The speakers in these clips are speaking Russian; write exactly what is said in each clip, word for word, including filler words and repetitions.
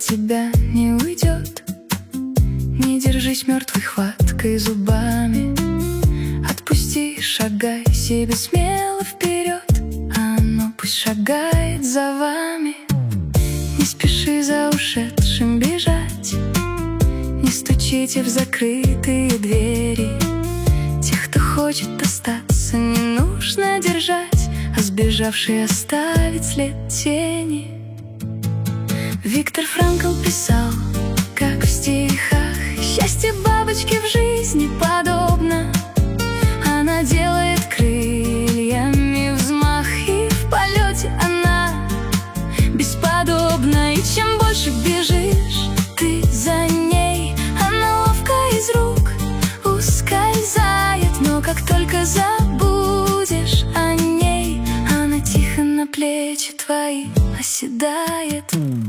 тебя не уйдет. Не держись мертвой хваткой зубами, отпусти, шагай себе смело вперед, а оно пусть шагает за вами. Не спеши за ушедшим бежать, не стучите в закрытые двери. Тех, кто хочет остаться, не нужно держать, а сбежавший оставить след тени. Виктор Франкл писал, как в стихах: счастье бабочки в жизни подобно. Она делает крыльями взмах, и в полете она бесподобна. И чем больше бежишь ты за ней, она ловко из рук ускользает. Но как только забудешь о ней, она тихо на плечи твои оседает.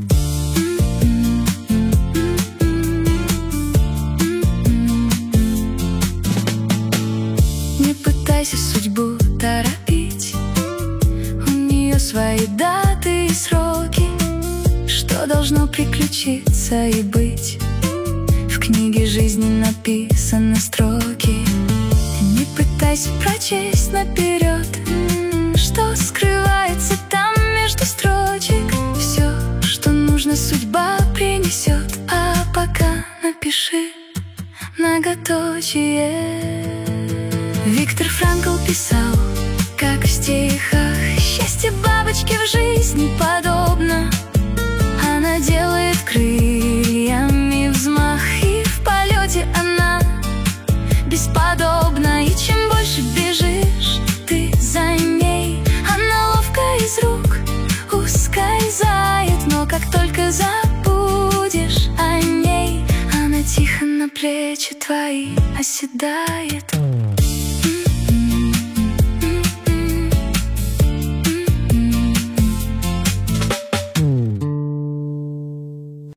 Не пытайся судьбу торопить, у нее свои даты и сроки. Что должно приключиться и быть, в книге жизни написаны строки. Не пытайся прочесть наперед, что скрывается там между строчек. Все, что нужно, судьба принесет, а пока напиши многоточие. Виктор Франкл писал, как в стихах: счастье бабочки в жизни подобно. Она делает крыльями взмах, и в полете она бесподобна. И чем больше бежишь ты за ней, она ловко из рук ускользает. Но как только забудешь о ней, она тихо на плечи твои оседает.